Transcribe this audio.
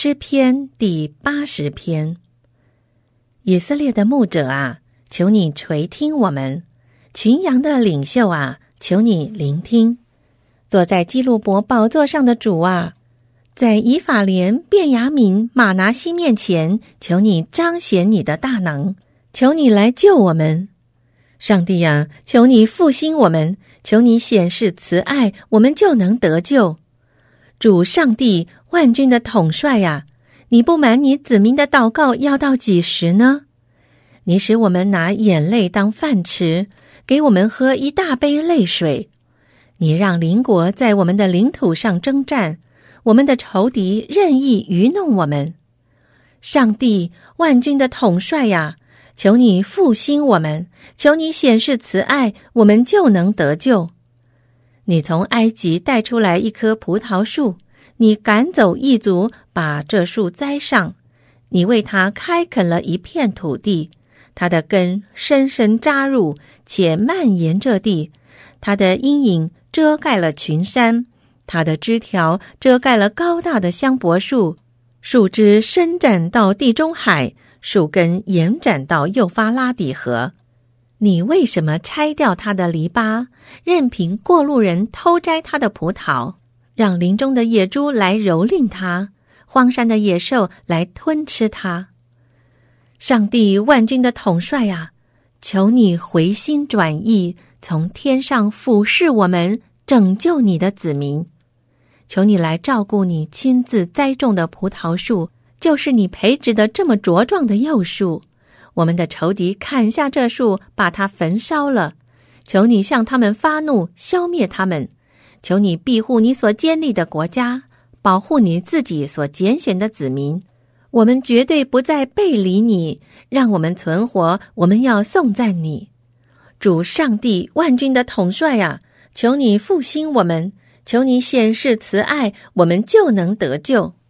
诗篇第80篇。以色列的牧者啊，求你垂听我们；群羊的领袖啊，求你聆听。坐在基路伯宝座上的主啊，在以法莲、便雅悯、玛拿西面前，求你彰显你的大能，求你来救我们。上帝啊，求你复兴我们，求你显示慈爱，我们就能得救。主上帝万军的统帅啊，你不满你子民的祷告要到几时呢？你使我们拿眼泪当饭吃，给我们喝一大杯泪水。你让邻国在我们的领土上征战，我们的仇敌任意愚弄我们。上帝万军的统帅啊，求你复兴我们，求你显示慈爱，我们就能得救。你从埃及带出来一棵葡萄树，你赶走异族，把这树栽上。你为它开垦了一片土地，它的根深深扎入，且蔓延这地。它的阴影遮盖了群山，它的枝条遮盖了高大的香柏树，树枝伸展到地中海，树根延展到幼发拉底河。你为什么拆掉它的篱笆，任凭过路人偷摘它的葡萄，让林中的野猪来蹂躏它，荒山的野兽来吞吃它？上帝万军的统帅啊，求你回心转意，从天上俯视我们，拯救你的子民。求你来照顾你亲自栽种的葡萄树，就是你培植的这么茁壮的幼树。我们的仇敌砍下这树，把它焚烧了。求你向他们发怒，消灭他们。求你庇护你所建立的国家，保护你自己所拣选的子民。我们绝对不再背离你，让我们存活，我们要颂赞你。主上帝万军的统帅啊，求你复兴我们，求你显示慈爱，我们就能得救。